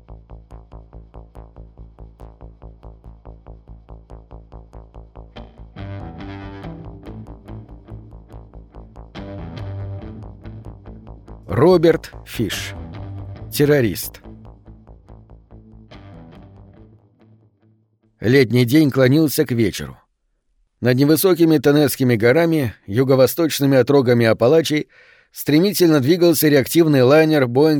Роберт Фиш. Террорист. Летний день клонился к вечеру. Над невысокими Теннесскими горами, юго-восточными отрогами Апалачей, стремительно двигался реактивный лайнер Boeing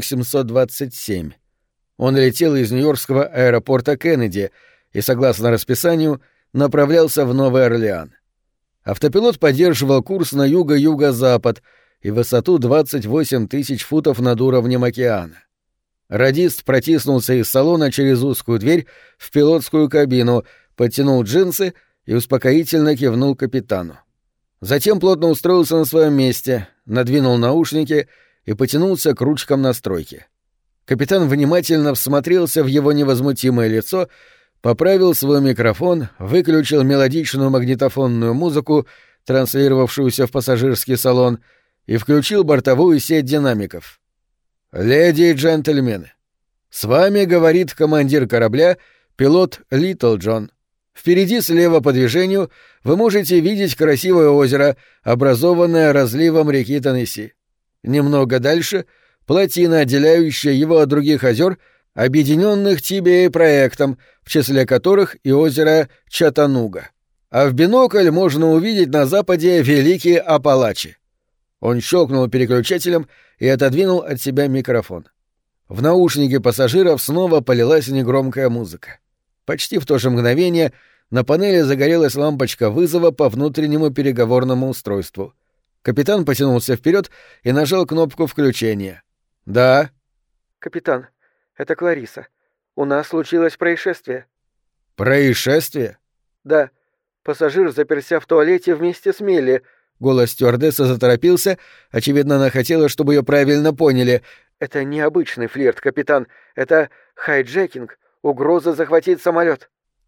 727. Он летел из нью-йоркского аэропорта Кеннеди и, согласно расписанию, направлялся в Новый Орлеан. Автопилот поддерживал курс на юго-юго-запад и высоту 28 тысяч футов над уровнем океана. Радист протиснулся из салона через узкую дверь в пилотскую кабину, подтянул джинсы и успокоительно кивнул капитану. Затем плотно устроился на своем месте, надвинул наушники и потянулся к ручкам настройки. Капитан внимательно всмотрелся в его невозмутимое лицо, поправил свой микрофон, выключил мелодичную магнитофонную музыку, транслировавшуюся в пассажирский салон, и включил бортовую сеть динамиков. «Леди и джентльмены, с вами говорит командир корабля, пилот Литл Джон. Впереди слева по движению вы можете видеть красивое озеро, образованное разливом реки Теннесси. Немного дальше — плотина, отделяющая его от других озер, объединенных TBA-проектом, в числе которых и озеро Чаттануга. А в бинокль можно увидеть на западе Великие Апалачи». Он щелкнул переключателем и отодвинул от себя микрофон. В наушнике пассажиров снова полилась негромкая музыка. Почти в то же мгновение на панели загорелась лампочка вызова по внутреннему переговорному устройству. Капитан потянулся вперед и нажал кнопку включения. «Да». «Капитан, это Клариса. У нас случилось происшествие». «Происшествие?» «Да. Пассажир заперся в туалете вместе с Милли». Голос стюардессы заторопился. Очевидно, она хотела, чтобы ее правильно поняли. «Это необычный флирт, капитан. Это хайджекинг, угроза захватить самолет».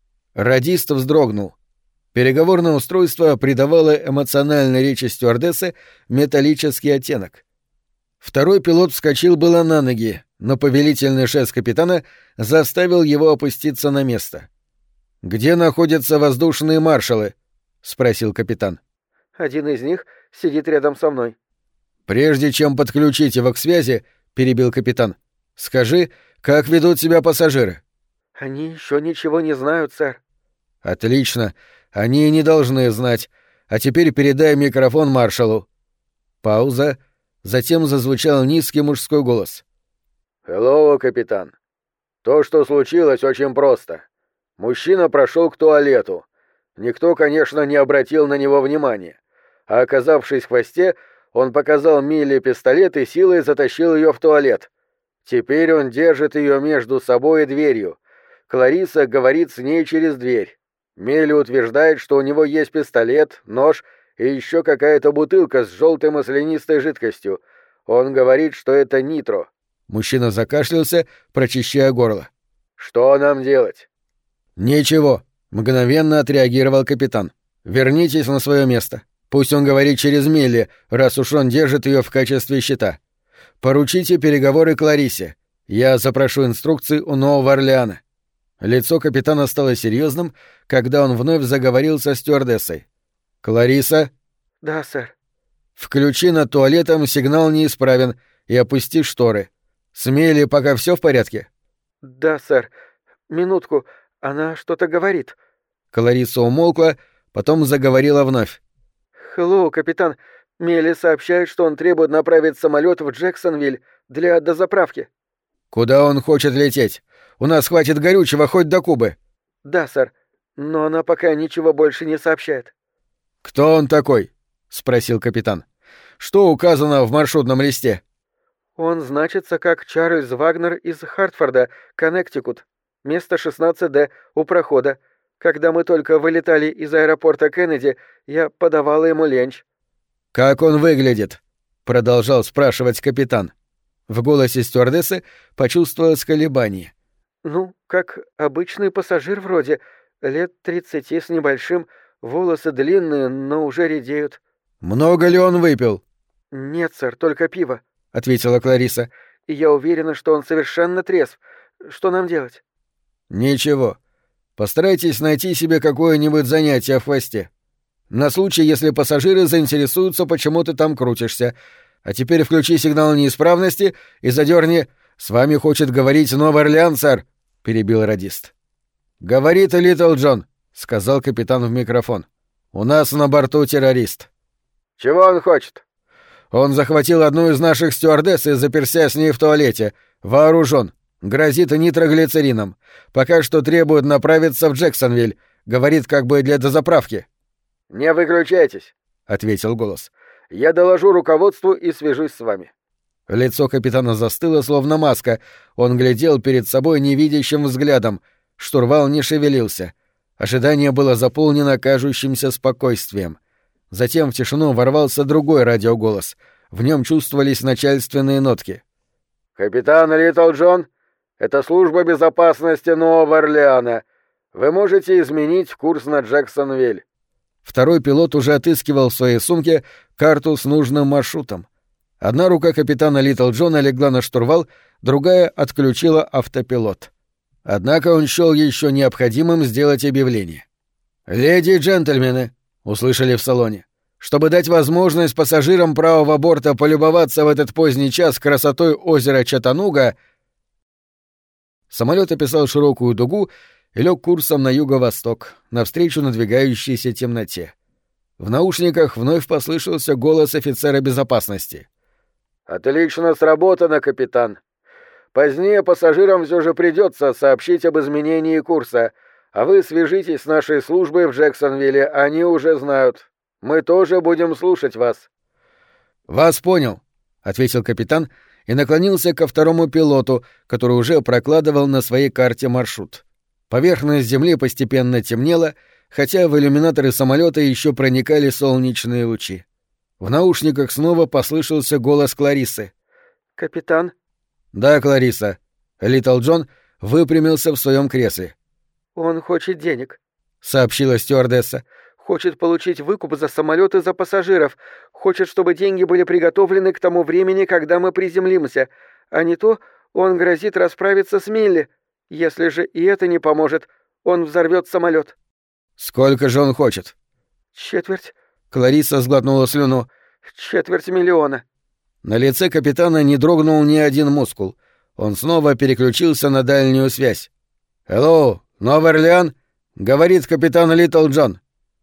Радист вздрогнул. Переговорное устройство придавало эмоциональной речи стюардессы металлический оттенок. Второй пилот вскочил было на ноги, но повелительный жест капитана заставил его опуститься на место. «Где находятся воздушные маршалы?» — спросил капитан. «Один из них сидит рядом со мной». «Прежде чем подключить его к связи, — перебил капитан, — скажи, как ведут себя пассажиры?» «Они еще ничего не знают, сэр». «Отлично. Они не должны знать. А теперь передай микрофон маршалу». Пауза. Затем зазвучал низкий мужской голос. «Хеллоу, капитан. То, что случилось, очень просто. Мужчина прошел к туалету. Никто, конечно, не обратил на него внимания. А оказавшись в хвосте, он показал Милле пистолет и силой затащил ее в туалет. Теперь он держит ее между собой и дверью. Клариса говорит с ней через дверь. Милли утверждает, что у него есть пистолет, нож и еще какая-то бутылка с желтой маслянистой жидкостью. Он говорит, что это нитро». Мужчина закашлялся, прочищая горло. «Что нам делать?» «Ничего», — мгновенно отреагировал капитан. «Вернитесь на свое место. Пусть он говорит через Милли, раз уж он держит ее в качестве щита. Поручите переговоры Кларисе. Я запрошу инструкции у Нового Орлеана». Лицо капитана стало серьезным, когда он вновь заговорил со стюардессой. «Клариса?» «Да, сэр». «Включи над туалетом сигнал неисправен и опусти шторы. С Милли пока все в порядке?» «Да, сэр. Минутку. Она что-то говорит». Клариса умолкла, потом заговорила вновь. «Хеллоу, капитан. Милли сообщает, что он требует направить самолет в Джексонвиль для дозаправки». «Куда он хочет лететь? У нас хватит горючего хоть до Кубы». «Да, сэр. Но она пока ничего больше не сообщает». «Кто он такой?» — спросил капитан. «Что указано в маршрутном листе?» «Он значится как Чарльз Вагнер из Хартфорда, Коннектикут. Место 16-Д у прохода. Когда мы только вылетали из аэропорта Кеннеди, я подавала ему ленч». «Как он выглядит?» — продолжал спрашивать капитан. В голосе стюардессы почувствовалось колебание. «Ну, как обычный пассажир вроде. Лет 30 с небольшим, волосы длинные, но уже редеют». «Много ли он выпил?» «Нет, сэр, только пиво», — ответила Клариса. «и я уверена, что он совершенно трезв. Что нам делать?» «Ничего. Постарайтесь найти себе какое-нибудь занятие в хвосте. На случай, если пассажиры заинтересуются, почему ты там крутишься. А теперь включи сигнал неисправности и задерни. С вами хочет говорить Новый Орлеан, сэр», — перебил радист. «Говорит Литл Джон», — сказал капитан в микрофон. «У нас на борту террорист». «Чего он хочет?» «Он захватил одну из наших стюардесс и заперся с ней в туалете. Вооружен. Грозит нитроглицерином. Пока что требует направиться в Джексонвиль. Говорит, как бы для дозаправки». «Не выключайтесь», — ответил голос. «Я доложу руководству и свяжусь с вами». Лицо капитана застыло, словно маска. Он глядел перед собой невидящим взглядом. Штурвал не шевелился. Ожидание было заполнено кажущимся спокойствием. Затем в тишину ворвался другой радиоголос. В нем чувствовались начальственные нотки. «Капитан Литл Джон, это служба безопасности Нового Орлеана. Вы можете изменить курс на Джексонвиль». Второй пилот уже отыскивал в своей сумке карту с нужным маршрутом. Одна рука капитана Литл Джона легла на штурвал, другая отключила автопилот. Однако он счёл еще необходимым сделать объявление. «Леди и джентльмены», — услышали в салоне, «чтобы дать возможность пассажирам правого борта полюбоваться в этот поздний час красотой озера Чаттануга». Самолет описал широкую дугу и лег курсом на юго-восток, навстречу надвигающейся темноте. В наушниках вновь послышался голос офицера безопасности. «Отлично сработано, капитан. Позднее пассажирам все же придется сообщить об изменении курса, а вы свяжитесь с нашей службой в Джексонвилле, они уже знают. Мы тоже будем слушать вас». «Вас понял», — ответил капитан и наклонился ко второму пилоту, который уже прокладывал на своей карте маршрут. Поверхность земли постепенно темнела, хотя в иллюминаторы самолета еще проникали солнечные лучи. В наушниках снова послышался голос Клариссы. «Капитан?» «Да, Клариса». Литл Джон выпрямился в своем кресле. «Он хочет денег», — сообщила стюардесса. «Хочет получить выкуп за самолет и за пассажиров. Хочет, чтобы деньги были приготовлены к тому времени, когда мы приземлимся. А не то он грозит расправиться с Милли. Если же и это не поможет, он взорвет самолет». «Сколько же он хочет?» «Четверть». Клариса сглотнула слюну. «250 000». На лице капитана не дрогнул ни один мускул. Он снова переключился на дальнюю связь. «Hello, Новый Орлеан?» — говорит капитан Литл Джон.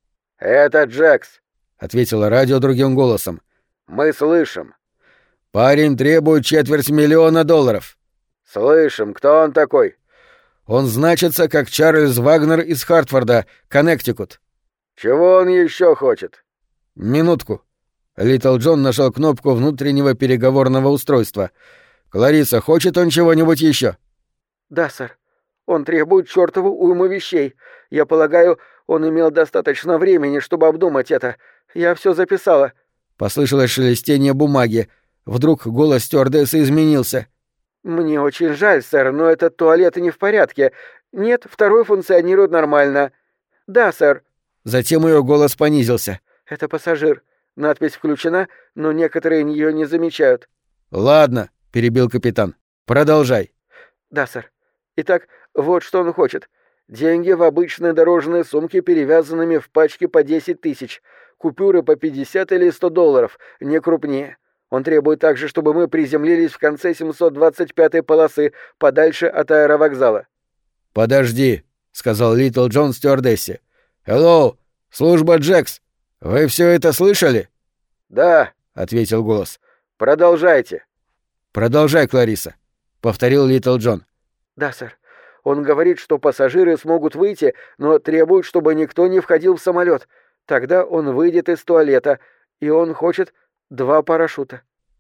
«Это Джекс», — ответило радио другим голосом. «Мы слышим». «Парень требует $250 000». «Слышим. Кто он такой?» «Он значится как Чарльз Вагнер из Хартфорда, Коннектикут». «Чего он еще хочет?» «Минутку». Литл Джон нажал кнопку внутреннего переговорного устройства. «Клариса, хочет он чего-нибудь еще?» «Да, сэр. Он требует чёртову уйму вещей. Я полагаю, он имел достаточно времени, чтобы обдумать это. Я все записала». Послышалось шелестение бумаги. Вдруг голос стюардессы изменился. «Мне очень жаль, сэр, но этот туалет не в порядке. Нет, второй функционирует нормально». «Да, сэр». Затем ее голос понизился. «Это пассажир. Надпись включена, но некоторые её не замечают». «Ладно», — перебил капитан. «Продолжай». «Да, сэр. Итак, вот что он хочет. Деньги в обычные дорожные сумки, перевязанными в пачки по 10 000. Купюры по 50 или 100 долларов, не крупнее. Он требует также, чтобы мы приземлились в конце 725-й полосы, подальше от аэровокзала». «Подожди», — сказал Литл Джон стюардессе. «Hello, служба Джекс. Вы все это слышали?» «Да», — ответил голос. «Продолжайте». «Продолжай, Клариса», — повторил Литл Джон. «Да, сэр. Он говорит, что пассажиры смогут выйти, но требует, чтобы никто не входил в самолет. Тогда он выйдет из туалета, и он хочет 2 парашюта».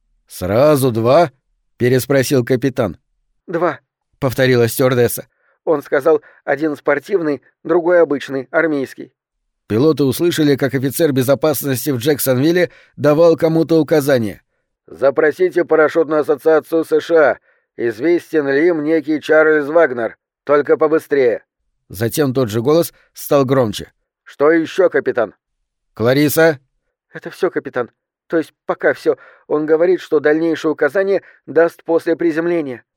«Сразу 2?» — переспросил капитан. «2», — повторила стюардесса. Он сказал, один спортивный, другой обычный, армейский. Пилоты услышали, как офицер безопасности в Джексонвилле давал кому-то указания. «Запросите парашютную ассоциацию США. Известен ли им некий Чарльз Вагнер? Только побыстрее». Затем тот же голос стал громче. «Что еще, капитан?» «Клариса?» «Это все, капитан. То есть пока все. Он говорит, что дальнейшие указания даст после приземления».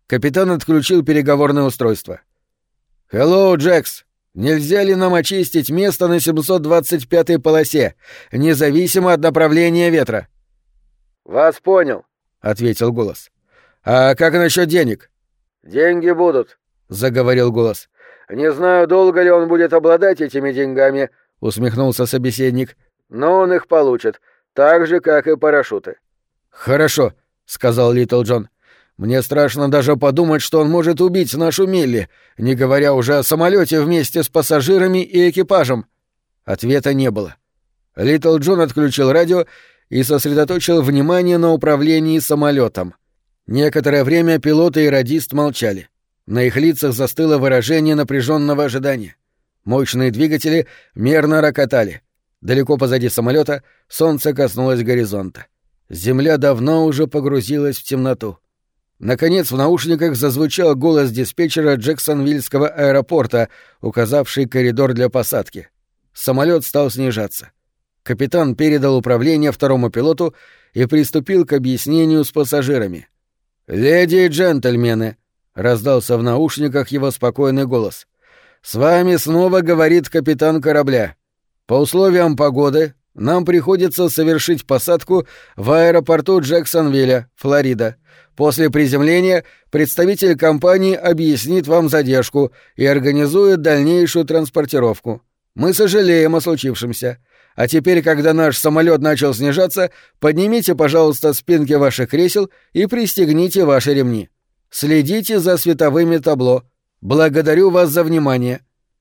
Капитан отключил переговорное устройство. «Hello, Джекс! Нельзя ли нам очистить место на 725-й полосе, независимо от направления ветра?» «Вас понял», — ответил голос. «А как насчет денег?» «Деньги будут», — заговорил голос. «Не знаю, долго ли он будет обладать этими деньгами», — усмехнулся собеседник. «Но он их получит, так же, как и парашюты». «Хорошо», — сказал Литл Джон. «Мне страшно даже подумать, что он может убить нашу Милли, не говоря уже о самолете вместе с пассажирами и экипажем». Ответа не было. Литл Джон отключил радио и сосредоточил внимание на управлении самолетом. Некоторое время пилоты и радист молчали. На их лицах застыло выражение напряженного ожидания. Мощные двигатели мерно рокотали. Далеко позади самолета солнце коснулось горизонта. Земля давно уже погрузилась в темноту. Наконец в наушниках зазвучал голос диспетчера Джексонвильского аэропорта, указавший коридор для посадки. Самолет стал снижаться. Капитан передал управление второму пилоту и приступил к объяснению с пассажирами. «Леди и джентльмены», — раздался в наушниках его спокойный голос, — «с вами снова говорит капитан корабля. По условиям погоды нам приходится совершить посадку в аэропорту Джексонвилля, Флорида. После приземления представитель компании объяснит вам задержку и организует дальнейшую транспортировку. Мы сожалеем о случившемся. А теперь, когда наш самолет начал снижаться, поднимите, пожалуйста, спинки ваших кресел и пристегните ваши ремни. Следите за световыми табло. Благодарю вас за внимание».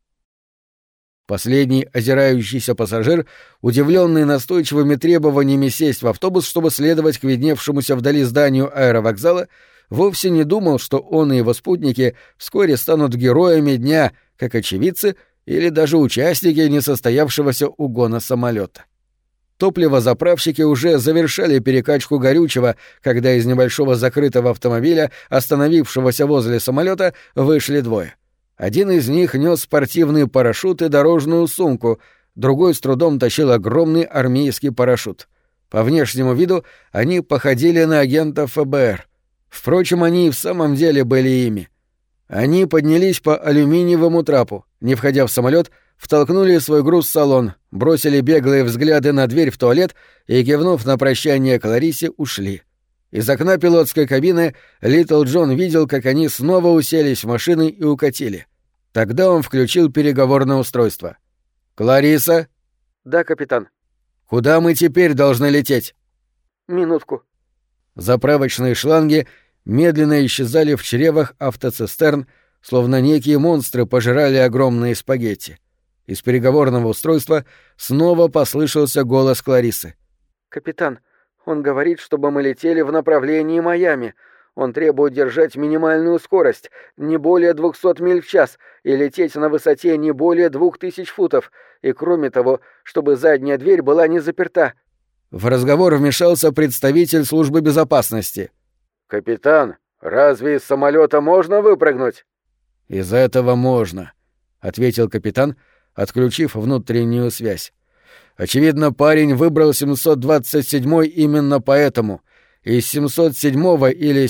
Последний озирающийся пассажир, удивленный настойчивыми требованиями сесть в автобус, чтобы следовать к видневшемуся вдали зданию аэровокзала, вовсе не думал, что он и его спутники вскоре станут героями дня, как очевидцы или даже участники несостоявшегося угона самолета. Топливозаправщики уже завершали перекачку горючего, когда из небольшого закрытого автомобиля, остановившегося возле самолета, вышли двое. Один из них нес спортивный парашют и дорожную сумку, другой с трудом тащил огромный армейский парашют. По внешнему виду они походили на агентов ФБР. Впрочем, они и в самом деле были ими. Они поднялись по алюминиевому трапу, не входя в самолет, втолкнули свой груз в салон, бросили беглые взгляды на дверь в туалет и, кивнув на прощание Кларисе, ушли. Из окна пилотской кабины Литл Джон видел, как они снова уселись в машины и укатили. Тогда он включил переговорное устройство. «Клариса?» «Да, капитан». «Куда мы теперь должны лететь?» «Минутку». Заправочные шланги медленно исчезали в чревах автоцистерн, словно некие монстры пожирали огромные спагетти. Из переговорного устройства снова послышался голос Кларисы. «Капитан, он говорит, чтобы мы летели в направлении Майами. Он требует держать минимальную скорость, не более 200 миль в час, и лететь на высоте не более 2000 футов, и, кроме того, чтобы задняя дверь была не заперта». В разговор вмешался представитель службы безопасности. «Капитан, разве из самолета можно выпрыгнуть?» «Из этого можно», — ответил капитан, отключив внутреннюю связь. «Очевидно, парень выбрал 727-й именно поэтому. Из 707-го или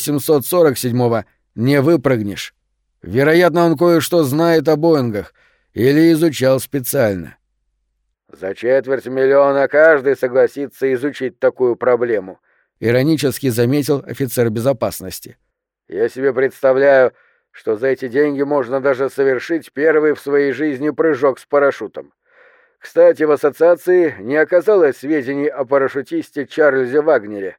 747-го не выпрыгнешь. Вероятно, он кое-что знает о Боингах или изучал специально». «За $250 000 каждый согласится изучить такую проблему», — иронически заметил офицер безопасности. «Я себе представляю, что за эти деньги можно даже совершить первый в своей жизни прыжок с парашютом. Кстати, в ассоциации не оказалось сведений о парашютисте Чарльзе Вагнере».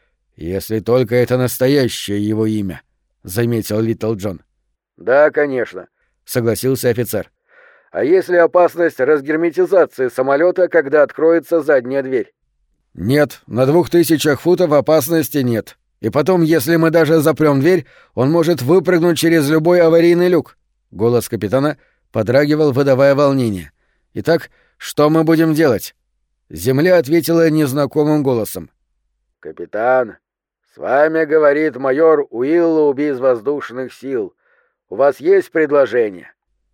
«Если только это настоящее его имя», — заметил Литл Джон. «Да, конечно», — согласился офицер. «А если опасность разгерметизации самолета, когда откроется задняя дверь?» «Нет, на 2000 футов опасности нет. И потом, если мы даже запрем дверь, он может выпрыгнуть через любой аварийный люк». Голос капитана подрагивал, выдавая волнение. «Итак, что мы будем делать?» Земля ответила незнакомым голосом. «Капитан, с вами говорит майор Уиллоуби из воздушных сил. У вас есть предложение?»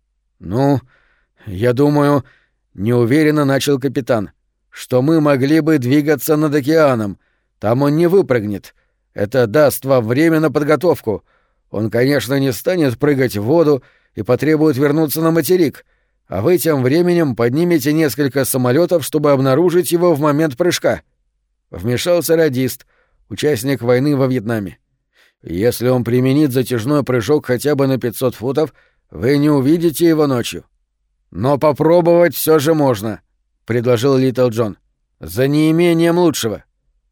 «Ну, я думаю...» — неуверенно начал капитан. «Что мы могли бы двигаться над океаном. Там он не выпрыгнет. Это даст вам время на подготовку. Он, конечно, не станет прыгать в воду и потребует вернуться на материк, а вы тем временем поднимете несколько самолетов, чтобы обнаружить его в момент прыжка. Вмешался радист, участник войны во Вьетнаме. Если он применит затяжной прыжок хотя бы на 500 футов, вы не увидите его ночью. Но попробовать все же можно, — предложил Литл Джон. За неимением лучшего.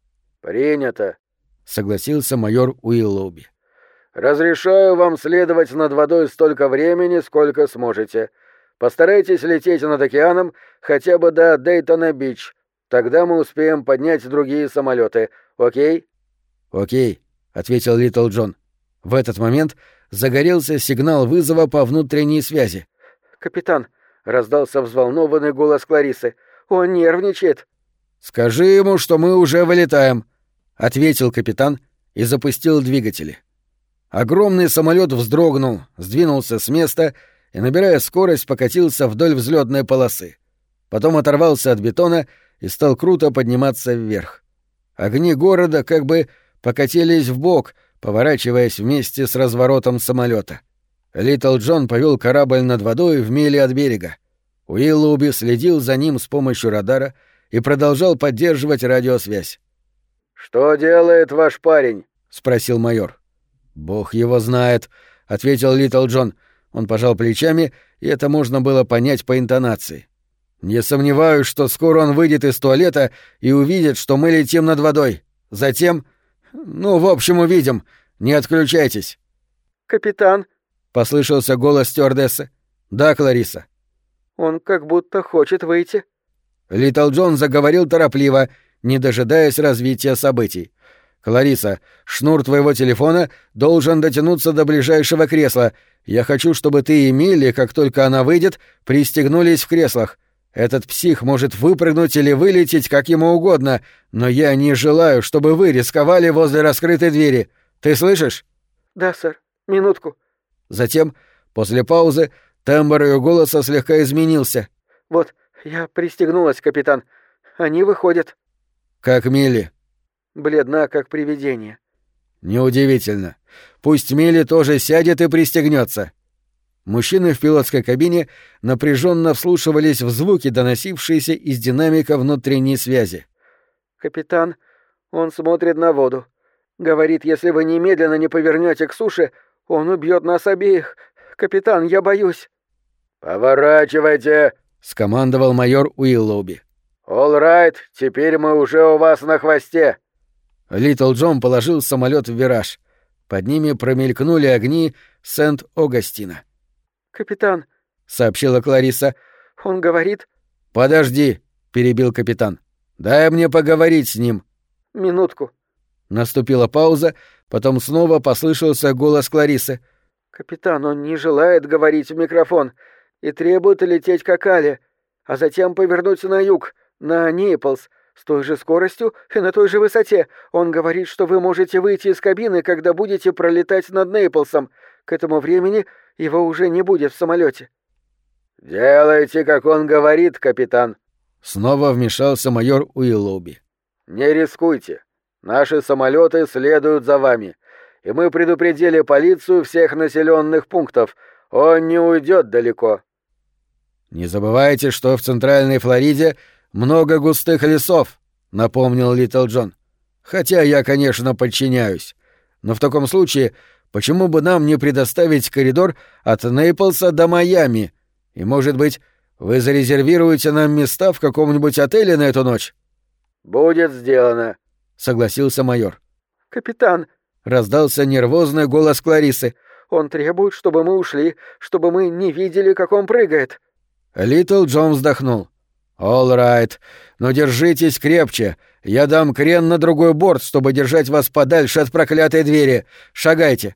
Принято, — согласился майор Уиллоуби. Разрешаю вам следовать над водой столько времени, сколько сможете. Постарайтесь лететь над океаном хотя бы до Дейтона-Бич. Тогда мы успеем поднять другие самолеты. Окей? Окей, — ответил Литл Джон. В этот момент загорелся сигнал вызова по внутренней связи. «Капитан», — раздался взволнованный голос Кларисы, — «он нервничает». «Скажи ему, что мы уже вылетаем», — ответил капитан и запустил двигатели. Огромный самолет вздрогнул, сдвинулся с места и, набирая скорость, покатился вдоль взлетной полосы. Потом оторвался от бетона и стал круто подниматься вверх. Огни города как бы покатились вбок, поворачиваясь вместе с разворотом самолета. Литл Джон повел корабль над водой в миле от берега. Уиллоуби следил за ним с помощью радара и продолжал поддерживать радиосвязь. «Что делает ваш парень?» — спросил майор. «Бог его знает», — ответил Литл Джон. Он пожал плечами, и это можно было понять по интонации. «Не сомневаюсь, что скоро он выйдет из туалета и увидит, что мы летим над водой. Затем... в общем, увидим. Не отключайтесь». «Капитан», — послышался голос стюардессы. «Да, Клариса». «Он как будто хочет выйти». Литл Джон заговорил торопливо, не дожидаясь развития событий. «Клариса, шнур твоего телефона должен дотянуться до ближайшего кресла. Я хочу, чтобы ты и Милли, как только она выйдет, пристегнулись в креслах. Этот псих может выпрыгнуть или вылететь, как ему угодно, но я не желаю, чтобы вы рисковали возле раскрытой двери. Ты слышишь?» «Да, сэр. Минутку». Затем, после паузы, тембр ее голоса слегка изменился. «Вот, я пристегнулась, капитан. Они выходят». «Как Милли?» «Бледна, как привидение». «Неудивительно. Пусть Милли тоже сядет и пристегнется». Мужчины в пилотской кабине напряженно вслушивались в звуки, доносившиеся из динамика внутренней связи. «Капитан, он смотрит на воду. Говорит, если вы немедленно не повернете к суше, он убьет нас обеих. Капитан, я боюсь». «Поворачивайте», — скомандовал майор Уиллоуби. «All right, теперь мы уже у вас на хвосте». Литл Джон положил самолет в вираж. Под ними промелькнули огни Сент-Огастина. «Капитан», — сообщила Клариса, — «он говорит...» «Подожди», — перебил капитан. «Дай мне поговорить с ним». «Минутку». Наступила пауза, потом снова послышался голос Кларисы. «Капитан, он не желает говорить в микрофон и требует лететь к Акале, а затем повернуть на юг, на Нейплс, с той же скоростью и на той же высоте. Он говорит, что вы можете выйти из кабины, когда будете пролетать над Нейплсом. К этому времени его уже не будет в самолете». «Делайте, как он говорит, капитан». Снова вмешался майор Уиллоуби. «Не рискуйте. Наши самолеты следуют за вами. И мы предупредили полицию всех населенных пунктов. Он не уйдет далеко». «Не забывайте, что в Центральной Флориде много густых лесов», — напомнил Литл Джон. «Хотя я, конечно, подчиняюсь. Но в таком случае, почему бы нам не предоставить коридор от Нейплса до Майами? И, может быть, вы зарезервируете нам места в каком-нибудь отеле на эту ночь?» «Будет сделано», — согласился майор. «Капитан», — раздался нервозный голос Кларисы, — «он требует, чтобы мы ушли, чтобы мы не видели, как он прыгает». Литл Джон вздохнул. «All right, но держитесь крепче. Я дам крен на другой борт, чтобы держать вас подальше от проклятой двери. Шагайте».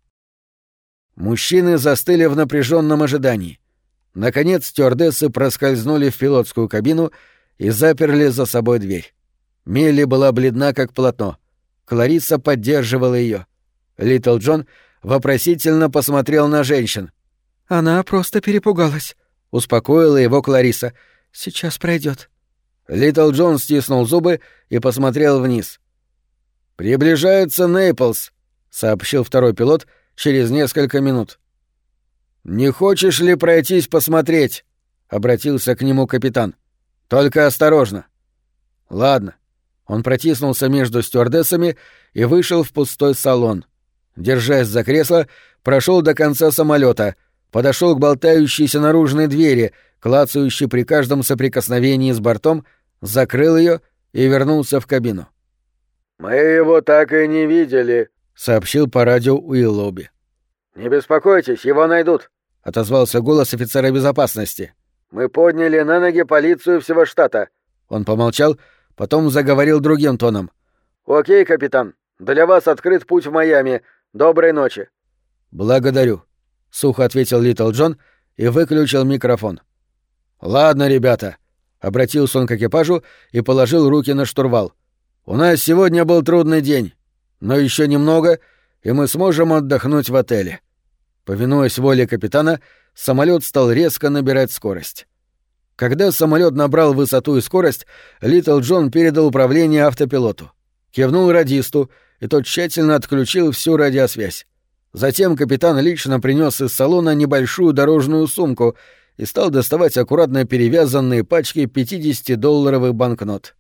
Мужчины застыли в напряженном ожидании. Наконец стюардессы проскользнули в пилотскую кабину и заперли за собой дверь. Милли была бледна, как полотно. Клариса поддерживала ее. Литл Джон вопросительно посмотрел на женщин. «Она просто перепугалась», — успокоила его Клариса. «Сейчас пройдет». Литл Джон стиснул зубы и посмотрел вниз. «Приближается Нейплс», — сообщил второй пилот через несколько минут. «Не хочешь ли пройтись посмотреть?» — обратился к нему капитан. «Только осторожно». «Ладно». Он протиснулся между стюардессами и вышел в пустой салон. Держась за кресло, прошел до конца самолета, подошел к болтающейся наружной двери, клацающей при каждом соприкосновении с бортом, закрыл ее и вернулся в кабину. «Мы его так и не видели», — сообщил по радио Уиллоуби. «Не беспокойтесь, его найдут», — отозвался голос офицера безопасности. «Мы подняли на ноги полицию всего штата». Он помолчал, потом заговорил другим тоном. «Окей, капитан, для вас открыт путь в Майами. Доброй ночи». «Благодарю», — сухо ответил Литл Джон и выключил микрофон. «Ладно, ребята», — обратился он к экипажу и положил руки на штурвал. «У нас сегодня был трудный день, но еще немного, и мы сможем отдохнуть в отеле». Повинуясь воле капитана, самолет стал резко набирать скорость. Когда самолет набрал высоту и скорость, Литл Джон передал управление автопилоту. Кивнул радисту, и тот тщательно отключил всю радиосвязь. Затем капитан лично принес из салона небольшую дорожную сумку и стал доставать аккуратно перевязанные пачки 50-долларовых банкнот.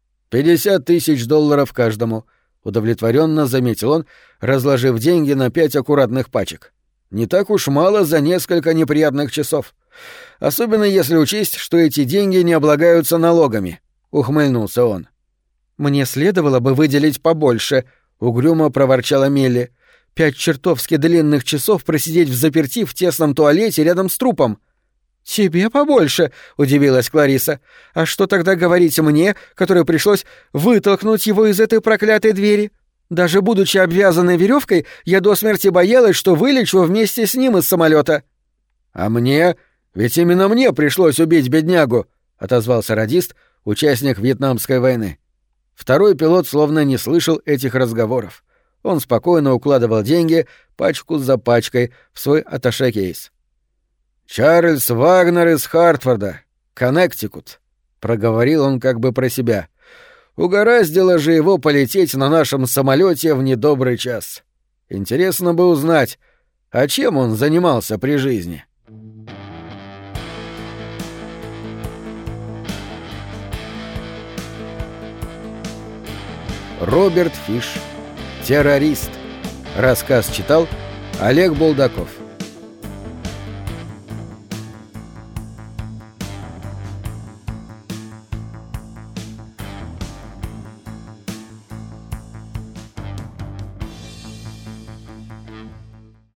$50 000 каждому, удовлетворенно заметил он, разложив деньги на 5 аккуратных пачек. Не так уж мало за несколько неприятных часов. Особенно если учесть, что эти деньги не облагаются налогами, ухмыльнулся он. Мне следовало бы выделить побольше, угрюмо проворчала Мелли. 5 чертовски длинных часов просидеть взаперти в тесном туалете рядом с трупом. «Тебе побольше», — удивилась Клариса. «А что тогда говорить мне, которой пришлось вытолкнуть его из этой проклятой двери? Даже будучи обвязанной веревкой, я до смерти боялась, что вылечу вместе с ним из самолета». «А мне? Ведь именно мне пришлось убить беднягу», — отозвался радист, участник Вьетнамской войны. Второй пилот словно не слышал этих разговоров. Он спокойно укладывал деньги, пачку за пачкой, в свой атташе-кейс. «Чарльз Вагнер из Хартфорда, Коннектикут», — проговорил он как бы про себя. «Угораздило же его полететь на нашем самолете в недобрый час. Интересно бы узнать, а чем он занимался при жизни?» Роберт Фиш. «Террорист». Рассказ читал Олег Булдаков.